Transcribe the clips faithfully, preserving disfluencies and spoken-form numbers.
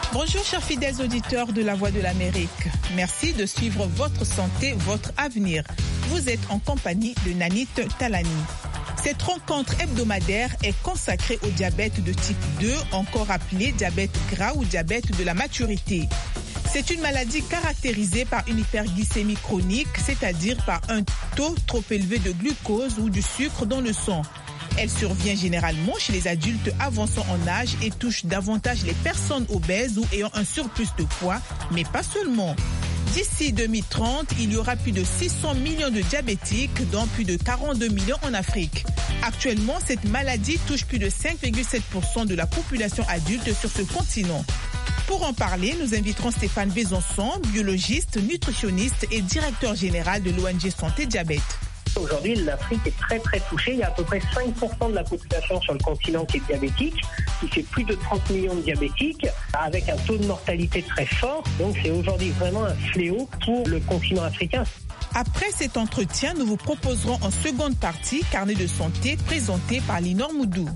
Bonjour chers fidèles auditeurs de La Voix de l'Amérique. Merci de suivre votre santé, votre avenir. Vous êtes en compagnie de Nanit Talani. Cette rencontre hebdomadaire est consacrée au diabète de type deux, encore appelé diabète gras ou diabète de la maturité. C'est une maladie caractérisée par une hyperglycémie chronique, c'est-à-dire par un taux trop élevé de glucose ou du sucre dans le sang. Elle survient généralement chez les adultes avançant en âge et touche davantage les personnes obèses ou ayant un surplus de poids, mais pas seulement. D'ici deux mille trente, il y aura plus de six cents millions de diabétiques, dont plus de quarante-deux millions en Afrique. Actuellement, cette maladie touche plus de cinq virgule sept pour cent de la population adulte sur ce continent. Pour en parler, nous inviterons Stéphane Besançon, biologiste, nutritionniste et directeur général de l'O N G Santé Diabète. Aujourd'hui, l'Afrique est très très touchée. Il y a à peu près cinq pour cent de la population sur le continent qui est diabétique, qui fait plus de trente millions de diabétiques, avec un taux de mortalité très fort. Donc c'est aujourd'hui vraiment un fléau pour le continent africain. Après cet entretien, nous vous proposerons en seconde partie Carnet de santé présenté par Linor Moudou.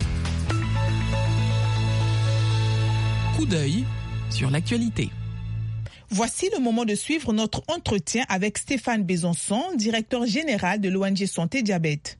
Coup d'œil sur l'actualité. Voici le moment de suivre notre entretien avec Stéphane Besançon, directeur général de l'O N G Santé Diabète.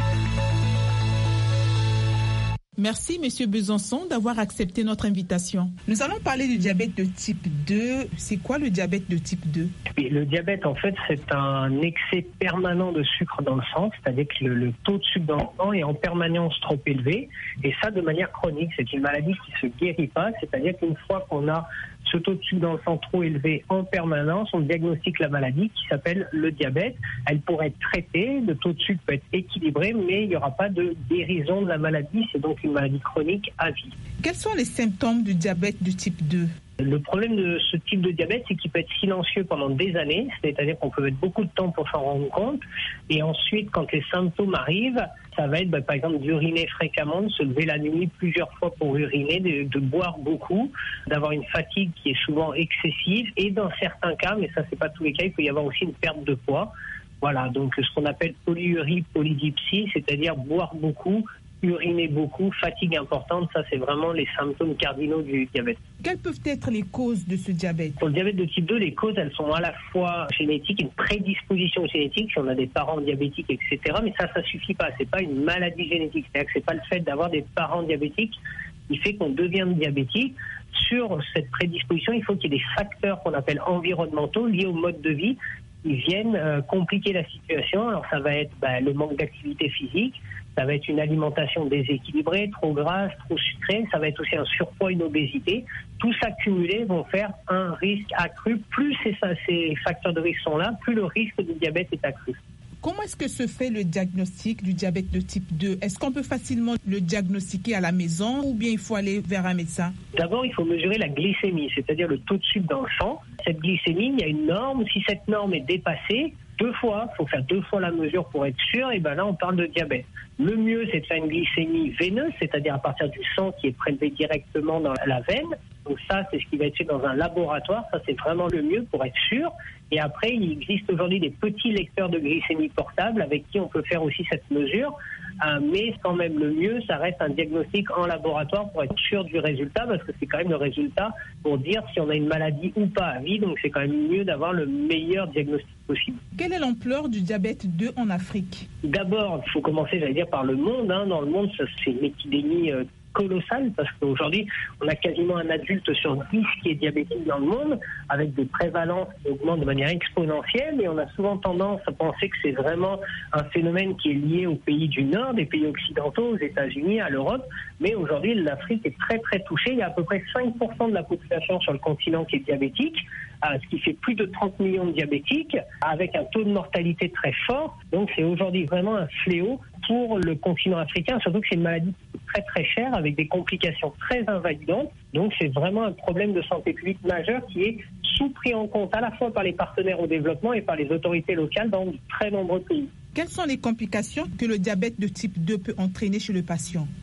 Merci, Monsieur Besançon, d'avoir accepté notre invitation. Nous allons parler du diabète de type deux. C'est quoi le diabète de type deux ? Oui, le diabète, en fait, c'est un excès permanent de sucre dans le sang, c'est-à-dire que le, le taux de sucre dans le sang est en permanence trop élevé, et ça de manière chronique. C'est une maladie qui ne se guérit pas, c'est-à-dire qu'une fois qu'on a ce taux de sucre dans le sang trop élevé en permanence, on diagnostique la maladie qui s'appelle le diabète. Elle pourrait être traitée, le taux de sucre peut être équilibré, mais il n'y aura pas de guérison de la maladie. C'est donc une maladie chronique à vie. Quels sont les symptômes du diabète de type deux ? Le problème de ce type de diabète, c'est qu'il peut être silencieux pendant des années, c'est-à-dire qu'on peut mettre beaucoup de temps pour s'en rendre compte. Et ensuite, quand les symptômes arrivent, ça va être bah, par exemple d'uriner fréquemment, de se lever la nuit plusieurs fois pour uriner, de, de boire beaucoup, d'avoir une fatigue qui est souvent excessive. Et dans certains cas, mais ça c'est pas tous les cas, il peut y avoir aussi une perte de poids. Voilà, donc ce qu'on appelle polyurie, polydipsie, c'est-à-dire boire beaucoup, uriner beaucoup, fatigue importante, ça c'est vraiment les symptômes cardinaux du diabète. Quelles peuvent être les causes de ce diabète ? Pour le diabète de type deux, les causes elles sont à la fois génétiques, une prédisposition génétique, si on a des parents diabétiques, et cetera. Mais ça, ça suffit pas, c'est pas une maladie génétique, c'est-à-dire que c'est pas le fait d'avoir des parents diabétiques qui fait qu'on devient diabétique. Sur cette prédisposition, il faut qu'il y ait des facteurs qu'on appelle environnementaux liés au mode de vie qui viennent euh, compliquer la situation. Alors ça va être bah, le manque d'activité physique, ça va être une alimentation déséquilibrée, trop grasse, trop sucrée, ça va être aussi un surpoids, une obésité. Tout ça cumulé vont faire un risque accru. Plus ces, ces facteurs de risque sont là, plus le risque de diabète est accru. Comment est-ce que se fait le diagnostic du diabète de type deux ? Est-ce qu'on peut facilement le diagnostiquer à la maison ou bien il faut aller vers un médecin ? D'abord, il faut mesurer la glycémie, c'est-à-dire le taux de sucre dans le sang. Cette glycémie, il y a une norme. Si cette norme est dépassée, deux fois, il faut faire deux fois la mesure pour être sûr, et ben là, on parle de diabète. Le mieux, c'est de faire une glycémie veineuse, c'est-à-dire à partir du sang qui est prélevé directement dans la veine. Donc ça, c'est ce qui va être fait dans un laboratoire. Ça, c'est vraiment le mieux pour être sûr. Et après, il existe aujourd'hui des petits lecteurs de glycémie portables avec qui on peut faire aussi cette mesure. Euh, mais quand même, le mieux, ça reste un diagnostic en laboratoire pour être sûr du résultat, parce que c'est quand même le résultat pour dire si on a une maladie ou pas à vie. Donc c'est quand même mieux d'avoir le meilleur diagnostic possible. Quelle est l'ampleur du diabète deux en Afrique ? D'abord, il faut commencer, j'allais dire, par le monde. Hein. Dans le monde, c'est une épidémie euh, colossale, parce qu'aujourd'hui, on a quasiment un adulte sur dix qui est diabétique dans le monde, avec des prévalences qui augmentent de manière exponentielle, et on a souvent tendance à penser que c'est vraiment un phénomène qui est lié aux pays du Nord, des pays occidentaux, aux États-Unis, à l'Europe, mais aujourd'hui, l'Afrique est très très touchée. Il y a à peu près cinq pour cent de la population sur le continent qui est diabétique, ce qui fait plus de trente millions de diabétiques, avec un taux de mortalité très fort. Donc c'est aujourd'hui vraiment un fléau pour le continent africain, surtout que c'est une maladie qui coûte très très cher, avec des complications très invalidantes. Donc c'est vraiment un problème de santé publique majeur qui est sous-pris en compte à la fois par les partenaires au développement et par les autorités locales dans de très nombreux pays. Quelles sont les complications que le diabète de type deux peut entraîner chez le patient ?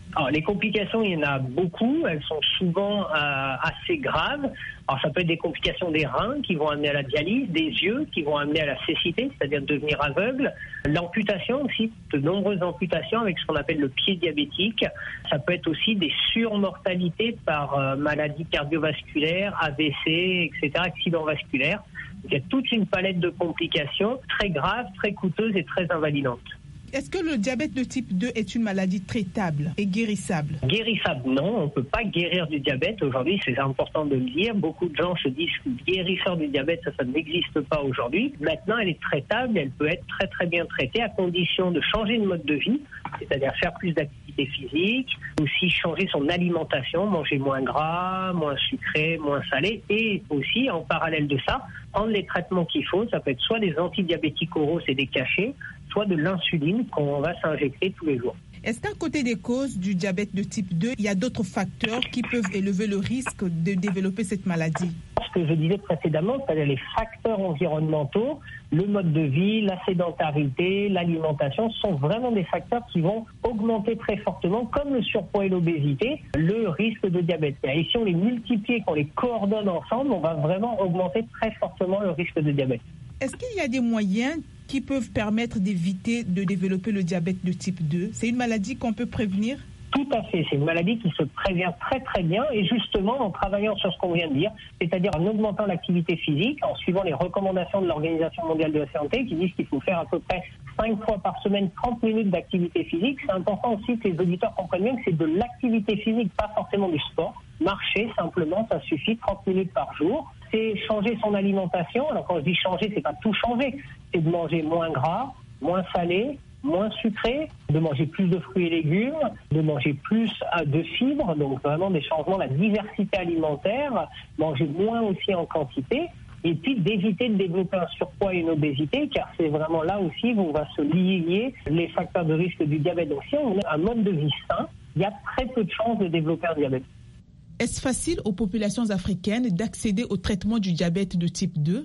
Alors, les complications, il y en a beaucoup. Elles sont souvent euh, assez graves. Alors, ça peut être des complications des reins qui vont amener à la dialyse, des yeux qui vont amener à la cécité, c'est-à-dire devenir aveugle. L'amputation aussi, de nombreuses amputations avec ce qu'on appelle le pied diabétique. Ça peut être aussi des surmortalités par euh, maladies cardiovasculaires, A V C, et cetera, accidents vasculaires. Donc, il y a toute une palette de complications très graves, très coûteuses et très invalidantes. Est-ce que le diabète de type deux est une maladie traitable et guérissable? Guérissable, non. On ne peut pas guérir du diabète. Aujourd'hui, c'est important de le dire. Beaucoup de gens se disent que guérisseur du diabète, ça, ça n'existe pas aujourd'hui. Maintenant, elle est traitable. Elle peut être très, très bien traitée à condition de changer de mode de vie, c'est-à-dire faire plus d'activité physique, aussi changer son alimentation, manger moins gras, moins sucré, moins salé, et aussi, en parallèle de ça, prendre les traitements qu'il faut. Ça peut être soit des antidiabétiques oraux, c'est des cachets, soit de l'insuline qu'on va s'injecter tous les jours. Est-ce qu'à côté des causes du diabète de type deux, il y a d'autres facteurs qui peuvent élever le risque de développer cette maladie? Ce que je disais précédemment, c'est-à-dire les facteurs environnementaux, le mode de vie, la sédentarité, l'alimentation, sont vraiment des facteurs qui vont augmenter très fortement, comme le surpoids et l'obésité, le risque de diabète. Et si on les multiplie, qu'on les coordonne ensemble, on va vraiment augmenter très fortement le risque de diabète. Est-ce qu'il y a des moyens qui peuvent permettre d'éviter de développer le diabète de type deux? C'est une maladie qu'on peut prévenir? Tout à fait, c'est une maladie qui se prévient très très bien et justement en travaillant sur ce qu'on vient de dire, c'est-à-dire en augmentant l'activité physique, en suivant les recommandations de l'Organisation mondiale de la santé qui disent qu'il faut faire à peu près cinq fois par semaine trente minutes d'activité physique. C'est important aussi que les auditeurs comprennent bien que c'est de l'activité physique, pas forcément du sport. Marcher simplement, ça suffit, trente minutes par jour. C'est changer son alimentation. Alors quand je dis changer, c'est pas tout changer, c'est de manger moins gras, moins salé, moins sucré, de manger plus de fruits et légumes, de manger plus de fibres, donc vraiment des changements, la diversité alimentaire, manger moins aussi en quantité, et puis d'éviter de développer un surpoids et une obésité, car c'est vraiment là aussi où on va se lier les facteurs de risque du diabète. Donc si on a un mode de vie sain, il y a très peu de chances de développer un diabète. Est-ce facile aux populations africaines d'accéder au traitement du diabète de type deux?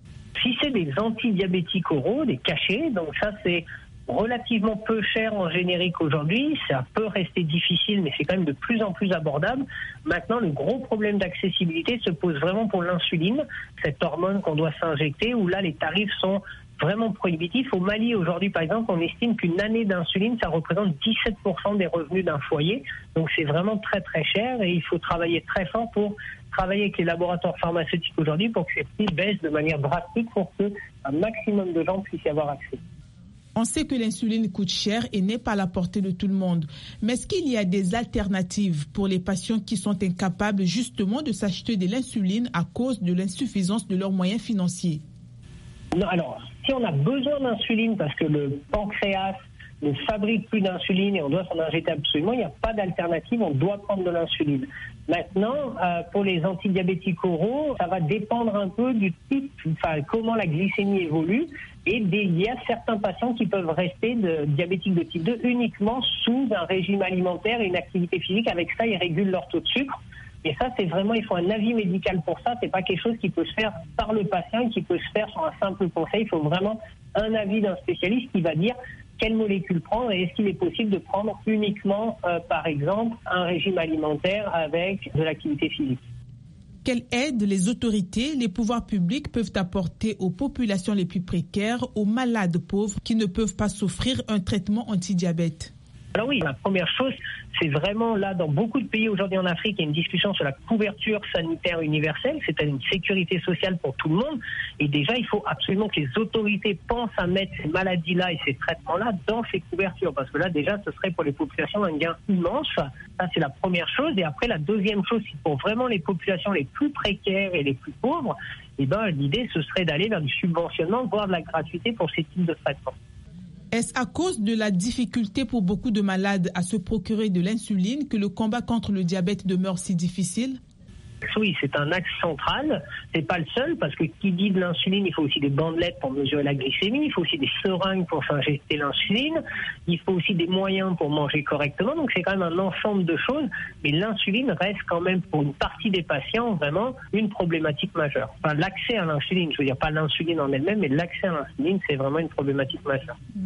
Si c'est des antidiabétiques oraux, des cachets, donc ça c'est relativement peu cher en générique aujourd'hui, ça peut rester difficile, mais c'est quand même de plus en plus abordable. Maintenant, le gros problème d'accessibilité se pose vraiment pour l'insuline, cette hormone qu'on doit s'injecter, où là, les tarifs sont vraiment prohibitifs. Au Mali, aujourd'hui, par exemple, on estime qu'une année d'insuline, ça représente dix-sept pour cent des revenus d'un foyer. Donc, c'est vraiment très, très cher et il faut travailler très fort pour travailler avec les laboratoires pharmaceutiques aujourd'hui pour que ces prix baissent de manière drastique pour qu'un maximum de gens puissent y avoir accès. On sait que l'insuline coûte cher et n'est pas à la portée de tout le monde. Mais est-ce qu'il y a des alternatives pour les patients qui sont incapables justement de s'acheter de l'insuline à cause de l'insuffisance de leurs moyens financiers? Non, alors, si on a besoin d'insuline parce que le pancréas ne fabrique plus d'insuline et on doit s'en injecter absolument, il n'y a pas d'alternative, on doit prendre de l'insuline. Maintenant, euh, pour les antidiabétiques oraux, ça va dépendre un peu du type, enfin, comment la glycémie évolue. Et des, il y a certains patients qui peuvent rester de, diabétiques de type deux uniquement sous un régime alimentaire et une activité physique. Avec ça, ils régulent leur taux de sucre. Et ça, c'est vraiment, il faut un avis médical pour ça. C'est pas quelque chose qui peut se faire par le patient, qui peut se faire sur un simple conseil. Il faut vraiment un avis d'un spécialiste qui va dire quelle molécule prendre et est-ce qu'il est possible de prendre uniquement, euh, par exemple, un régime alimentaire avec de l'activité physique. Quelle aide les autorités, les pouvoirs publics peuvent apporter aux populations les plus précaires, aux malades pauvres qui ne peuvent pas s'offrir un traitement anti-diabète? Alors oui, la première chose, c'est vraiment là, dans beaucoup de pays aujourd'hui en Afrique, il y a une discussion sur la couverture sanitaire universelle, c'est-à-dire une sécurité sociale pour tout le monde. Et déjà, il faut absolument que les autorités pensent à mettre ces maladies-là et ces traitements-là dans ces couvertures. Parce que là, déjà, ce serait pour les populations un gain immense. Ça, c'est la première chose. Et après, la deuxième chose, c'est pour vraiment les populations les plus précaires et les plus pauvres, eh ben, l'idée, ce serait d'aller vers du subventionnement, voire de la gratuité pour ces types de traitements. Est-ce à cause de la difficulté pour beaucoup de malades à se procurer de l'insuline que le combat contre le diabète demeure si difficile? Oui, c'est un axe central. C'est pas le seul, parce que qui dit de l'insuline, il faut aussi des bandelettes pour mesurer la glycémie, il faut aussi des seringues pour s'injecter l'insuline, il faut aussi des moyens pour manger correctement. Donc c'est quand même un ensemble de choses, mais l'insuline reste quand même pour une partie des patients vraiment une problématique majeure. Enfin, l'accès à l'insuline, je veux dire pas l'insuline en elle-même, mais l'accès à l'insuline, c'est vraiment une problématique majeure.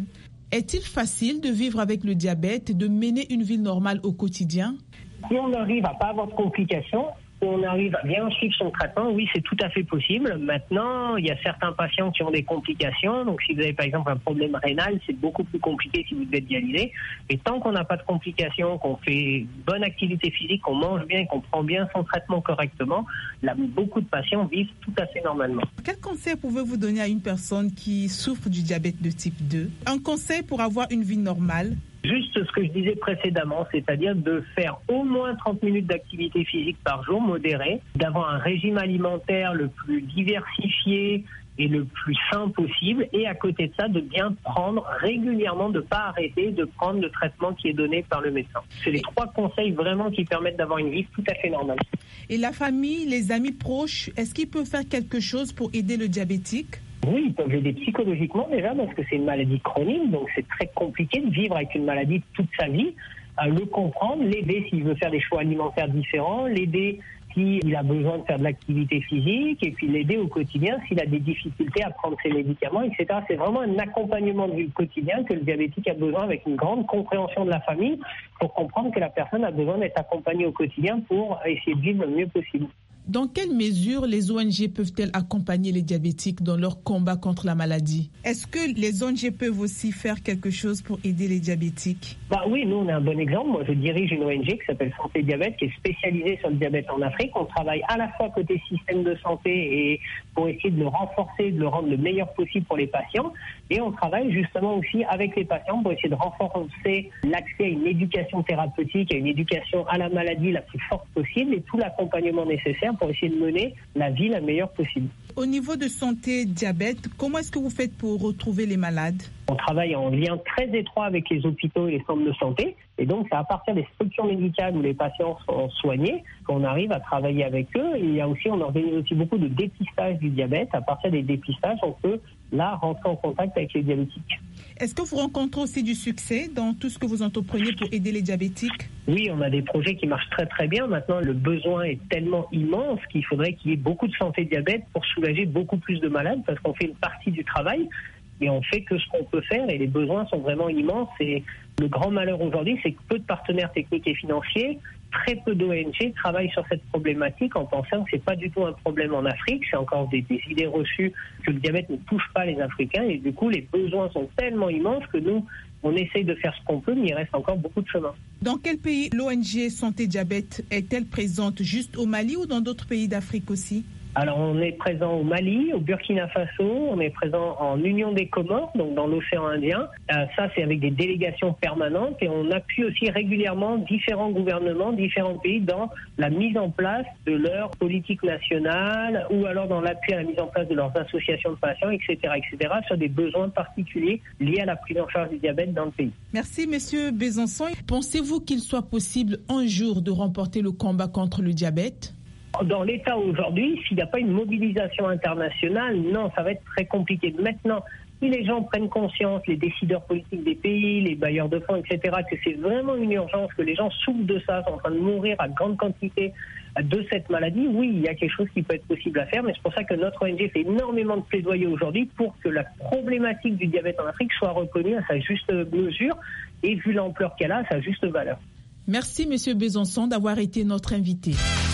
Est-il facile de vivre avec le diabète et de mener une vie normale au quotidien? Si on arrive à pas avoir de complications, on arrive à bien suivre son traitement, oui, c'est tout à fait possible. Maintenant, il y a certains patients qui ont des complications. Donc, si vous avez par exemple un problème rénal, c'est beaucoup plus compliqué si vous devez être dialysé. Et tant qu'on n'a pas de complications, qu'on fait bonne activité physique, qu'on mange bien, qu'on prend bien son traitement correctement, là, beaucoup de patients vivent tout à fait normalement. Quel conseil pouvez-vous donner à une personne qui souffre du diabète de type deux? Un conseil pour avoir une vie normale? Juste ce que je disais précédemment, c'est-à-dire de faire au moins trente minutes d'activité physique par jour, modérée, d'avoir un régime alimentaire le plus diversifié et le plus sain possible, et à côté de ça, de bien prendre régulièrement, de ne pas arrêter de prendre le traitement qui est donné par le médecin. C'est les trois conseils vraiment qui permettent d'avoir une vie tout à fait normale. Et la famille, les amis proches, est-ce qu'ils peuvent faire quelque chose pour aider le diabétique? Oui, ils peuvent l'aider psychologiquement déjà parce que c'est une maladie chronique, donc c'est très compliqué de vivre avec une maladie toute sa vie. Euh, le comprendre, l'aider s'il veut faire des choix alimentaires différents, l'aider s'il a besoin de faire de l'activité physique et puis l'aider au quotidien s'il a des difficultés à prendre ses médicaments, et cetera. C'est vraiment un accompagnement du quotidien que le diabétique a besoin avec une grande compréhension de la famille pour comprendre que la personne a besoin d'être accompagnée au quotidien pour essayer de vivre le mieux possible. Dans quelle mesure les O N G peuvent-elles accompagner les diabétiques dans leur combat contre la maladie? Est-ce que les O N G peuvent aussi faire quelque chose pour aider les diabétiques? Bah oui, nous on a un bon exemple. Moi je dirige une O N G qui s'appelle Santé Diabète, qui est spécialisée sur le diabète en Afrique. On travaille à la fois côté système de santé et pour essayer de le renforcer, de le rendre le meilleur possible pour les patients. Et on travaille justement aussi avec les patients pour essayer de renforcer l'accès à une éducation thérapeutique, à une éducation à la maladie la plus forte possible et tout l'accompagnement nécessaire pour essayer de mener la vie la meilleure possible. Au niveau de Santé Diabète, comment est-ce que vous faites pour retrouver les malades? On travaille en lien très étroit avec les hôpitaux et les centres de santé. Et donc, c'est à partir des structures médicales où les patients sont soignés qu'on arrive à travailler avec eux. Et il y a aussi, on organise aussi beaucoup de dépistage du diabète. À partir des dépistages, on peut là rentrer en contact avec les diabétiques. Est-ce que vous rencontrez aussi du succès dans tout ce que vous entreprenez pour aider les diabétiques? Oui, on a des projets qui marchent très très bien. Maintenant, le besoin est tellement immense qu'il faudrait qu'il y ait beaucoup de santé diabète pour soulager beaucoup plus de malades parce qu'on fait une partie du travail. Et on fait que ce qu'on peut faire et les besoins sont vraiment immenses. Et le grand malheur aujourd'hui, c'est que peu de partenaires techniques et financiers, très peu d'O N G travaillent sur cette problématique en pensant que c'est pas du tout un problème en Afrique. C'est encore des, des idées reçues que le diabète ne touche pas les Africains. Et du coup, les besoins sont tellement immenses que nous, on essaye de faire ce qu'on peut, mais il reste encore beaucoup de chemin. Dans quel pays l'O N G Santé Diabète est-elle présente? Juste au Mali ou dans d'autres pays d'Afrique aussi? Alors, on est présent au Mali, au Burkina Faso, on est présent en Union des Comores, donc dans l'océan Indien. Euh, ça, c'est avec des délégations permanentes et on appuie aussi régulièrement différents gouvernements, différents pays dans la mise en place de leur politique nationale ou alors dans l'appui à la mise en place de leurs associations de patients, et cetera, et cetera, sur des besoins particuliers liés à la prise en charge du diabète dans le pays. Merci, Monsieur Besançon. Pensez-vous qu'il soit possible un jour de remporter le combat contre le diabète? Dans l'État aujourd'hui, s'il n'y a pas une mobilisation internationale, non, ça va être très compliqué. Maintenant, si les gens prennent conscience, les décideurs politiques des pays, les bailleurs de fonds, et cetera, que c'est vraiment une urgence, que les gens souffrent de ça, sont en train de mourir à grande quantité de cette maladie, oui, il y a quelque chose qui peut être possible à faire, mais c'est pour ça que notre O N G fait énormément de plaidoyer aujourd'hui pour que la problématique du diabète en Afrique soit reconnue à sa juste mesure et, vu l'ampleur qu'elle a, à sa juste valeur. Merci, Monsieur Besançon, d'avoir été notre invité.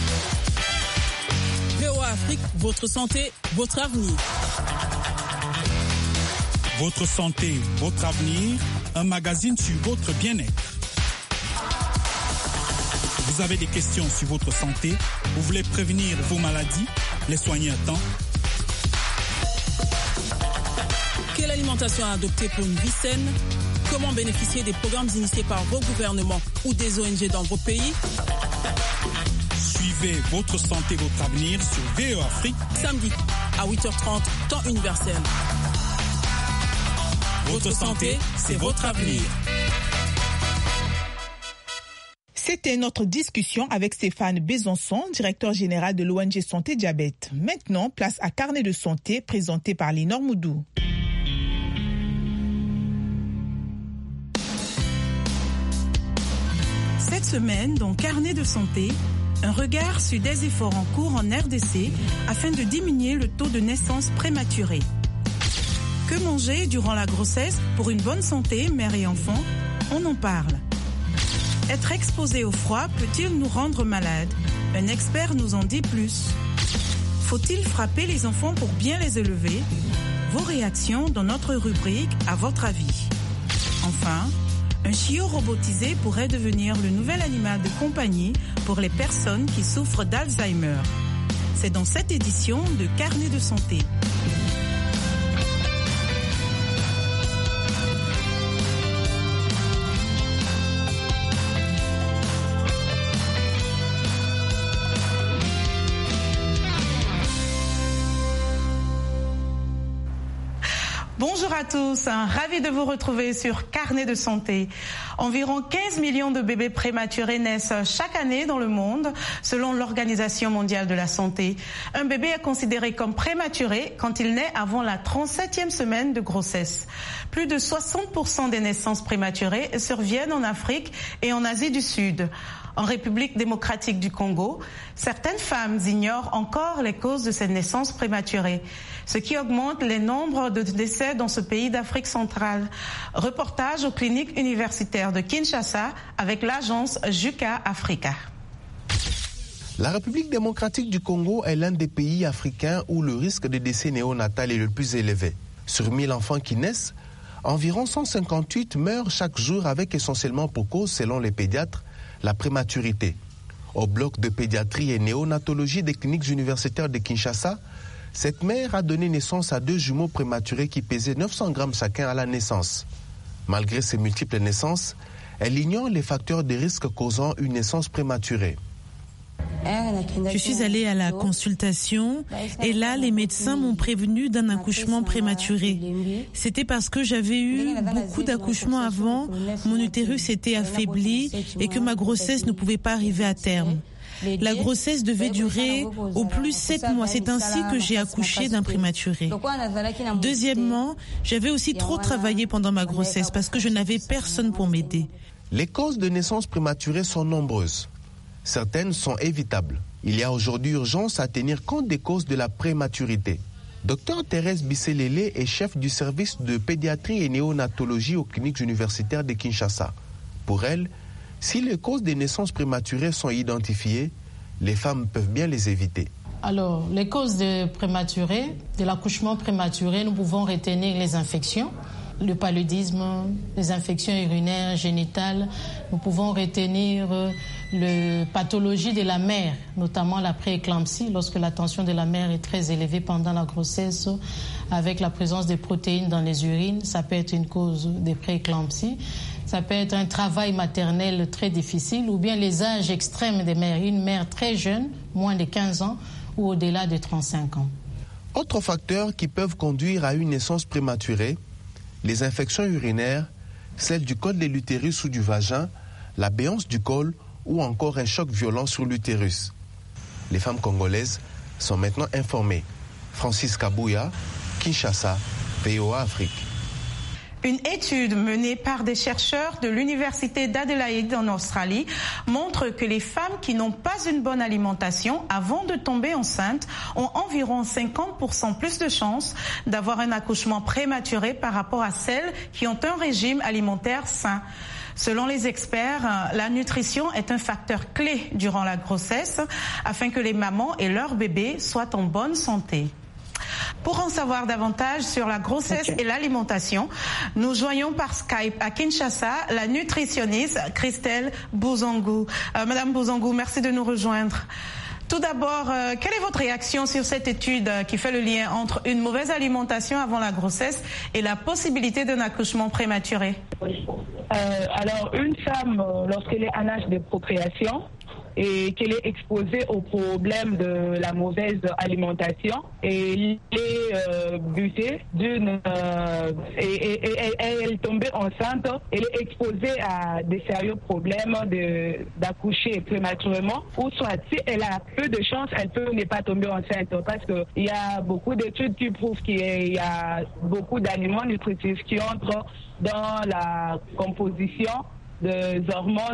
V O A Afrique, votre santé, votre avenir. Votre santé, votre avenir, un magazine sur votre bien-être. Vous avez des questions sur votre santé, vous voulez prévenir vos maladies, les soigner à temps. Quelle alimentation adopter pour une vie saine? Comment bénéficier des programmes initiés par vos gouvernements ou des O N G dans vos pays? Suivez votre santé, votre avenir sur V O A Afrique. Samedi à huit heures trente, temps universel. Votre santé, c'est votre avenir. C'était notre discussion avec Stéphane Besançon, directeur général de l'O N G Santé Diabète. Maintenant, place à Carnet de santé présenté par Linor Moudou. Cette semaine, dans Carnet de santé, un regard sur des efforts en cours en R D C afin de diminuer le taux de naissance prématurée. Que manger durant la grossesse pour une bonne santé, mère et enfant? On en parle. Être exposé au froid peut-il nous rendre malades? Un expert nous en dit plus. Faut-il frapper les enfants pour bien les élever? Vos réactions dans notre rubrique « À votre avis ». Enfin, un chiot robotisé pourrait devenir le nouvel animal de compagnie pour les personnes qui souffrent d'Alzheimer. C'est dans cette édition de Carnet de santé. Bonjour à tous, ravi de vous retrouver sur Carnet de santé. Environ quinze millions de bébés prématurés naissent chaque année dans le monde, selon l'Organisation mondiale de la santé. Un bébé est considéré comme prématuré quand il naît avant la trente-septième semaine de grossesse. Plus de soixante pour cent des naissances prématurées surviennent en Afrique et en Asie du Sud. En République démocratique du Congo, certaines femmes ignorent encore les causes de ces naissances prématurées, ce qui augmente les nombres de décès dans ce pays d'Afrique centrale. Reportage aux cliniques universitaires de Kinshasa avec l'agence Juca Africa. La République démocratique du Congo est l'un des pays africains où le risque de décès néonatal est le plus élevé. Sur mille enfants qui naissent, environ cent cinquante-huit meurent chaque jour avec essentiellement pour cause, selon les pédiatres, la prématurité. Au bloc de pédiatrie et néonatologie des cliniques universitaires de Kinshasa, cette mère a donné naissance à deux jumeaux prématurés qui pesaient neuf cents grammes chacun à la naissance. Malgré ces multiples naissances, elle ignore les facteurs de risque causant une naissance prématurée. Je suis allée à la consultation et là, les médecins m'ont prévenu d'un accouchement prématuré. C'était parce que j'avais eu beaucoup d'accouchements avant, mon utérus était affaibli et que ma grossesse ne pouvait pas arriver à terme. La grossesse devait durer au plus sept mois. C'est ainsi que j'ai accouché d'un prématuré. Deuxièmement, j'avais aussi trop travaillé pendant ma grossesse parce que je n'avais personne pour m'aider. Les causes de naissance prématurée sont nombreuses. Certaines sont évitables. Il y a aujourd'hui urgence à tenir compte des causes de la prématurité. Docteur Thérèse Bisselele est chef du service de pédiatrie et néonatologie aux cliniques universitaires de Kinshasa. Pour elle, si les causes des naissances prématurées sont identifiées, les femmes peuvent bien les éviter. Alors, les causes de prématuré, de l'accouchement prématuré, nous pouvons retenir les infections, le paludisme, les infections urinaires, génitales. Nous pouvons retenir la pathologie de la mère, notamment la prééclampsie, lorsque la tension de la mère est très élevée pendant la grossesse, avec la présence des protéines dans les urines. Ça peut être une cause de prééclampsie. Ça peut être un travail maternel très difficile ou bien les âges extrêmes des mères. Une mère très jeune, moins de quinze ans ou au-delà de trente-cinq ans. Autres facteurs qui peuvent conduire à une naissance prématurée, les infections urinaires, celles du col de l'utérus ou du vagin, la béance du col ou encore un choc violent sur l'utérus. Les femmes congolaises sont maintenant informées. Francis Kabouya, Kinshasa, V O A Afrique. Une étude menée par des chercheurs de l'Université d'Adélaïde en Australie montre que les femmes qui n'ont pas une bonne alimentation avant de tomber enceinte ont environ cinquante pour cent plus de chances d'avoir un accouchement prématuré par rapport à celles qui ont un régime alimentaire sain. Selon les experts, la nutrition est un facteur clé durant la grossesse afin que les mamans et leurs bébés soient en bonne santé. Pour en savoir davantage sur la grossesse okay. et l'alimentation, nous joignons par Skype à Kinshasa la nutritionniste Christelle Bouzangou. Euh, Madame Bouzangou, merci de nous rejoindre. Tout d'abord, euh, quelle est votre réaction sur cette étude euh, qui fait le lien entre une mauvaise alimentation avant la grossesse et la possibilité d'un accouchement prématuré? euh, Alors, une femme, euh, lorsqu'elle est en âge de procréation, et qu'elle est exposée au problème de la mauvaise alimentation et elle est euh, butée d'une euh, et, et, et, et elle est tombée enceinte, elle est exposée à des sérieux problèmes de, d'accoucher prématurément, ou soit si elle a peu de chance, elle peut ne pas tomber enceinte parce qu'il y a beaucoup d'études qui prouvent qu'il y a beaucoup d'aliments nutritifs qui entrent dans la composition des hormones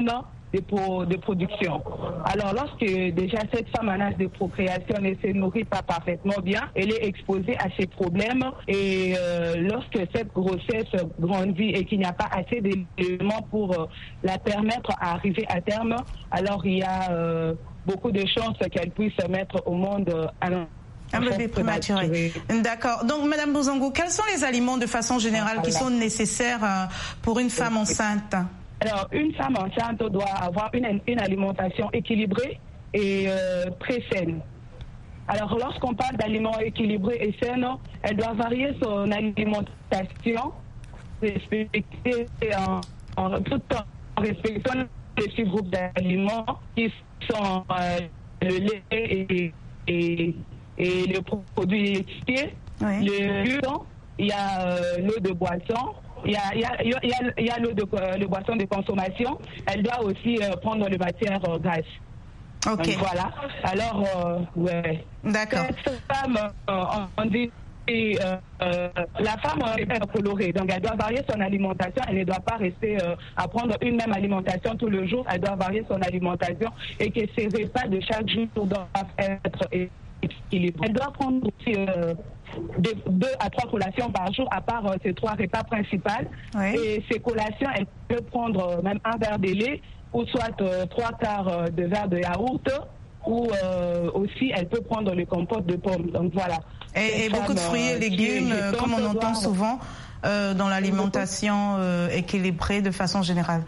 de, pro, de production. Alors lorsque déjà cette femme en âge de procréation ne se nourrit pas parfaitement bien, elle est exposée à ces problèmes et euh, lorsque cette grossesse grandit et qu'il n'y a pas assez d'éléments pour euh, la permettre à arriver à terme, alors il y a euh, beaucoup de chances qu'elle puisse se mettre au monde euh, à un bébé prématuré. D'accord. Donc, Madame Buzango, quels sont les aliments de façon générale voilà. qui sont nécessaires euh, pour une femme enceinte? Alors, une femme enceinte doit avoir une, une alimentation équilibrée et euh, très saine. Alors, lorsqu'on parle d'aliments équilibrés et sains, elle doit varier son alimentation, respecter en, en, tout en respectant les six groupes d'aliments qui sont euh, le lait et, et et les produits laitiers, oui. le lait, il y a euh, l'eau de boisson, il y a, il y a, il y a, il y a l'eau de, euh, de boisson de consommation, elle doit aussi euh, prendre les matières euh, grasses. Ok. Donc, voilà. Alors, euh, ouais. D'accord. Cette femme, euh, on dit, et, euh, euh, la femme est colorée, donc elle doit varier son alimentation, elle ne doit pas rester euh, à prendre une même alimentation tout le jour, elle doit varier son alimentation et que ses repas de chaque jour doivent être équilibrés. Elle doit prendre aussi euh, deux, deux à trois collations par jour, à part euh, ses trois repas principaux. Oui. Et ces collations, elle peut prendre euh, même un verre de lait, ou soit euh, trois quarts euh, de verre de yaourt, ou euh, aussi elle peut prendre le compote de pommes. Donc voilà. Et, et beaucoup de fruits et légumes, euh, comme on entend souvent euh, dans l'alimentation euh, équilibrée de façon générale.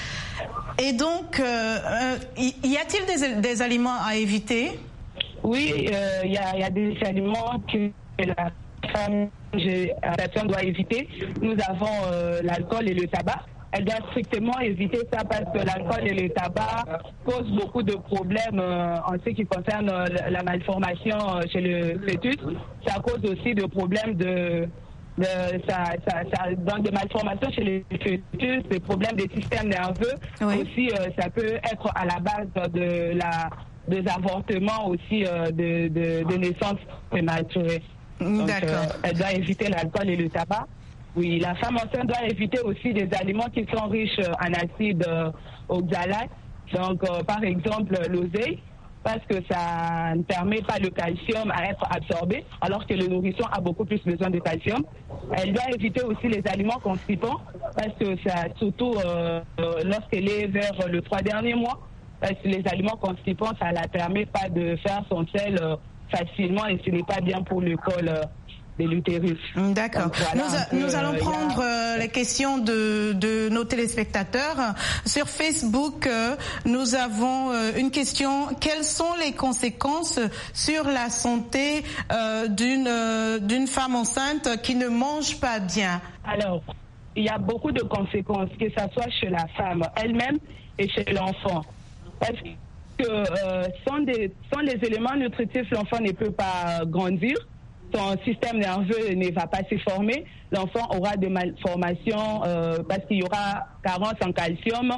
Et donc, euh, euh, y a-t-il des, des aliments à éviter? Oui, il euh, y, y a des aliments que la femme doit éviter. Nous avons euh, l'alcool et le tabac. Elle doit strictement éviter ça parce que l'alcool et le tabac causent beaucoup de problèmes euh, en ce qui concerne euh, la malformation euh, chez le fœtus. Ça cause aussi de problèmes de, de ça, ça, ça, donc des malformations chez les fœtus, des problèmes des systèmes nerveux. Oui. Aussi, euh, ça peut être à la base de la des avortements aussi euh, de, de, de naissance prématurée. D'accord. Euh, elle doit éviter l'alcool et le tabac. Oui, la femme enceinte doit éviter aussi des aliments qui sont riches en acide euh, oxalate. Donc, euh, par exemple, l'oseille, parce que ça ne permet pas le calcium à être absorbé, alors que le nourrisson a beaucoup plus besoin de calcium. Elle doit éviter aussi les aliments constipants, parce que ça, surtout euh, lorsqu'elle est vers le trois derniers mois, parce que les aliments constipants, ça ne la permet pas de faire son sel euh, facilement et ce n'est pas bien pour le col euh, de l'utérus. D'accord. Voilà, nous, a, peu, nous allons euh, prendre a... les questions de, de nos téléspectateurs. Sur Facebook, euh, nous avons euh, une question. Quelles sont les conséquences sur la santé euh, d'une euh, d'une femme enceinte qui ne mange pas bien? Alors, il y a beaucoup de conséquences, que ce soit chez la femme elle-même et chez l'enfant. Parce que euh, sans, des, sans les éléments nutritifs, l'enfant ne peut pas grandir, son système nerveux ne va pas se former, l'enfant aura des malformations euh, parce qu'il y aura carence en calcium,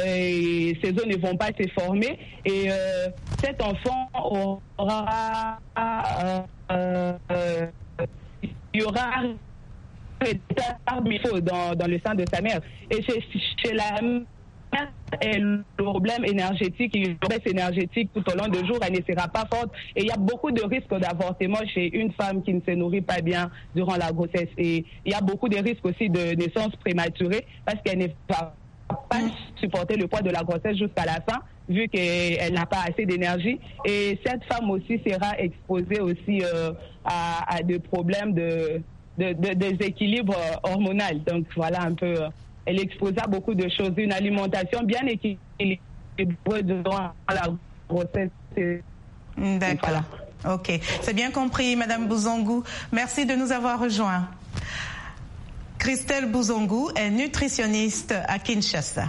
et ses os ne vont pas se former, et euh, cet enfant aura, euh, euh, il y aura dans, dans le sein de sa mère. Et chez, chez la et le problème énergétique, une baisse énergétique tout au long du jour, elle ne sera pas forte. Et il y a beaucoup de risques d'avortement chez une femme qui ne se nourrit pas bien durant la grossesse. Et il y a beaucoup de risques aussi de naissance prématurée parce qu'elle ne va pas supporter le poids de la grossesse jusqu'à la fin, vu qu'elle n'a pas assez d'énergie. Et cette femme aussi sera exposée aussi euh, à, à des problèmes de, de, de déséquilibre hormonal. Donc voilà un peu... Euh, elle exposa beaucoup de choses. Une alimentation bien équilibrée durant la grossesse. D'accord. Voilà. Ok. C'est bien compris, Madame Buzango. Merci de nous avoir rejoints. Christelle Buzango est nutritionniste à Kinshasa.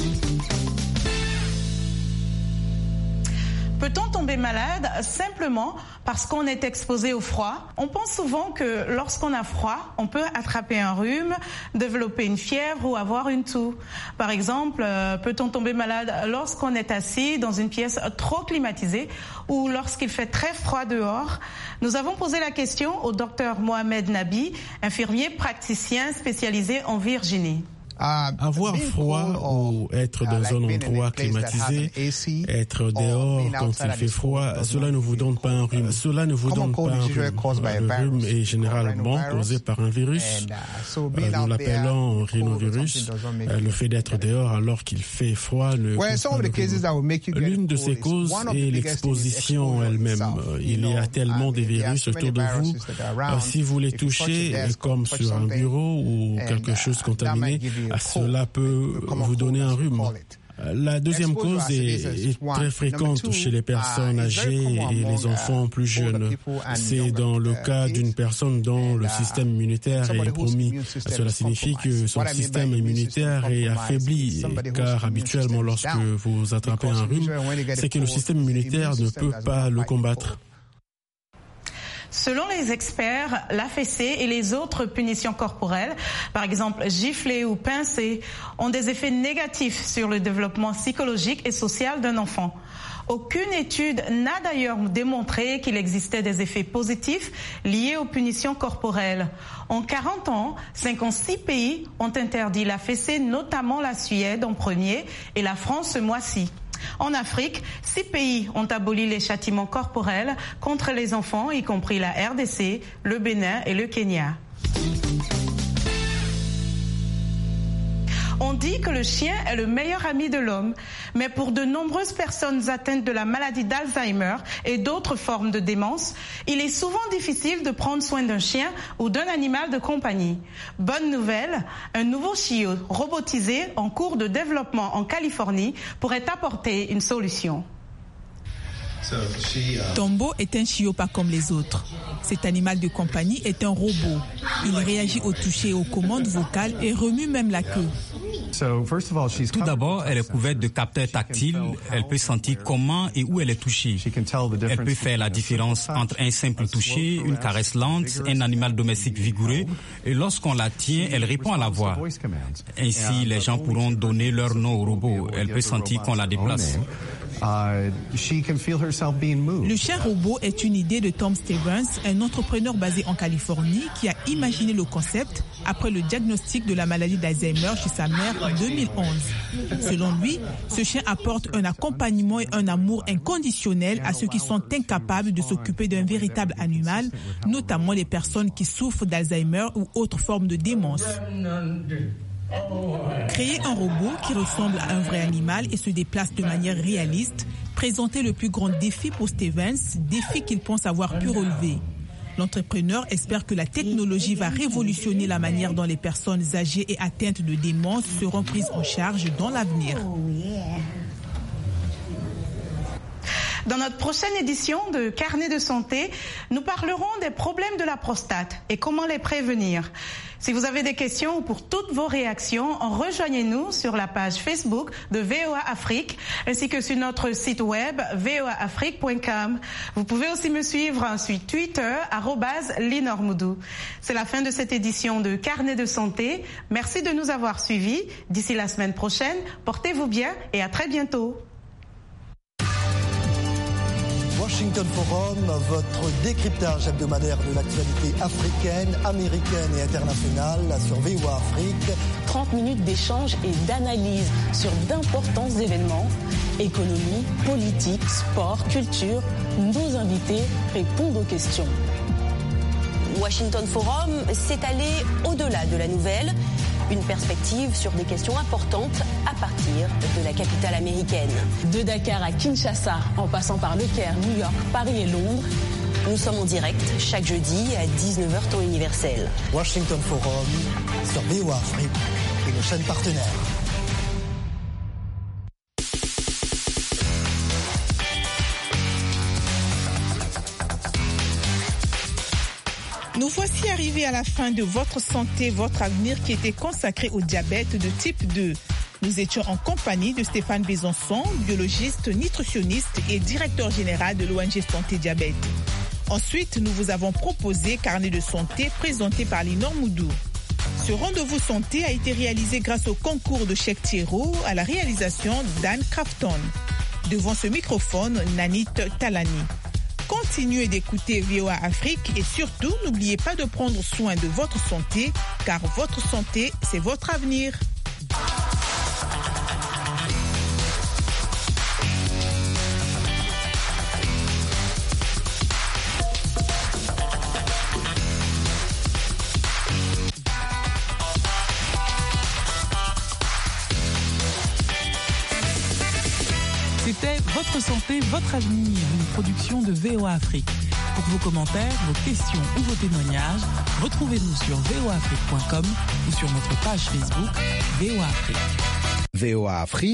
Peut-on tomber malade simplement parce qu'on est exposé au froid? On pense souvent que lorsqu'on a froid, on peut attraper un rhume, développer une fièvre ou avoir une toux. Par exemple, euh, peut-on tomber malade lorsqu'on est assis dans une pièce trop climatisée ou lorsqu'il fait très froid dehors? Nous avons posé la question au docteur Mohamed Nabi, infirmier praticien spécialisé en Virginie. Avoir froid ou être dans un endroit climatisé, être dehors quand il fait froid, cela ne vous donne pas un rhume. Cela ne vous donne pas un rhume. Le rhume est généralement causé par un virus. Nous l'appelons rhinovirus. Le fait d'être dehors alors qu'il fait froid ne cause pas le rhume. L'une de ces causes est l'exposition elle-même. Il y a tellement de virus autour de vous. Si vous les touchez, comme sur un bureau ou quelque chose contaminé, cela peut vous donner un rhume. La deuxième cause est, est très fréquente chez les personnes âgées et les enfants plus jeunes. C'est dans le cas d'une personne dont le système immunitaire est compromis. Cela signifie que son système immunitaire est affaibli, car habituellement lorsque vous attrapez un rhume, c'est que le système immunitaire ne peut pas le combattre. Selon les experts, la fessée et les autres punitions corporelles, par exemple gifler ou pincer, ont des effets négatifs sur le développement psychologique et social d'un enfant. Aucune étude n'a d'ailleurs démontré qu'il existait des effets positifs liés aux punitions corporelles. En quarante ans, cinquante-six pays ont interdit la fessée, notamment la Suède en premier et la France ce mois-ci. En Afrique, six pays ont aboli les châtiments corporels contre les enfants, y compris la R D C, le Bénin et le Kenya. On dit que le chien est le meilleur ami de l'homme, mais pour de nombreuses personnes atteintes de la maladie d'Alzheimer et d'autres formes de démence, il est souvent difficile de prendre soin d'un chien ou d'un animal de compagnie. Bonne nouvelle, un nouveau chiot robotisé en cours de développement en Californie pourrait apporter une solution. Tombo est un chiot pas comme les autres. Cet animal de compagnie est un robot. Il réagit au toucher et aux commandes vocales et remue même la queue. Tout d'abord, elle est couverte de capteurs tactiles. Elle peut sentir comment et où elle est touchée. Elle peut faire la différence entre un simple toucher, une caresse lente, un animal domestique vigoureux. Et lorsqu'on la tient, elle répond à la voix. Ainsi, les gens pourront donner leur nom au robot. Elle peut sentir qu'on la déplace. Le chien robot est une idée de Tom Stevens, un entrepreneur basé en Californie qui a imaginé le concept après le diagnostic de la maladie d'Alzheimer chez sa mère en deux mille onze. Selon lui, ce chien apporte un accompagnement et un amour inconditionnel à ceux qui sont incapables de s'occuper d'un véritable animal, notamment les personnes qui souffrent d'Alzheimer ou autres formes de démence. Créer un robot qui ressemble à un vrai animal et se déplace de manière réaliste présentait le plus grand défi pour Stevens, défi qu'il pense avoir pu relever. L'entrepreneur espère que la technologie va révolutionner la manière dont les personnes âgées et atteintes de démence seront prises en charge dans l'avenir. Dans notre prochaine édition de Carnet de santé, nous parlerons des problèmes de la prostate et comment les prévenir. Si vous avez des questions ou pour toutes vos réactions, rejoignez-nous sur la page Facebook de V O A Afrique ainsi que sur notre site web v o a afrique point com. Vous pouvez aussi me suivre sur Twitter, arobase Linormoudou. C'est la fin de cette édition de Carnet de santé. Merci de nous avoir suivis. D'ici la semaine prochaine, portez-vous bien et à très bientôt. Washington Forum, votre décryptage hebdomadaire de l'actualité africaine, américaine et internationale sur V O A Afrique. trente minutes d'échange et d'analyse sur d'importants événements, économie, politique, sport, culture. Nos invités répondent aux questions. Washington Forum s'est allé au-delà de la nouvelle. Une perspective sur des questions importantes à partir de la capitale américaine. De Dakar à Kinshasa, en passant par Le Caire, New York, Paris et Londres. Nous sommes en direct chaque jeudi à dix-neuf heures temps universel. Washington Forum sur V O A Afrique et nos chaînes partenaires. Nous voici arrivés à la fin de Votre santé, votre avenir qui était consacré au diabète de type deux. Nous étions en compagnie de Stéphane Besançon, biologiste, nutritionniste et directeur général de l'O N G Santé Diabète. Ensuite, nous vous avons proposé Carnet de santé présenté par Linormoudou. Ce rendez-vous santé a été réalisé grâce au concours de Cheikh Thierro à la réalisation d'Anne Crafton. Devant ce microphone, Nanit Talani. Continuez d'écouter V O A Afrique et surtout, n'oubliez pas de prendre soin de votre santé, car votre santé, c'est votre avenir. C'était Votre santé, votre avenir, une production de V O A Afrique. Pour vos commentaires, vos questions ou vos témoignages, retrouvez-nous sur v o afrique point com ou sur notre page Facebook V O A Afrique. V O A Afrique.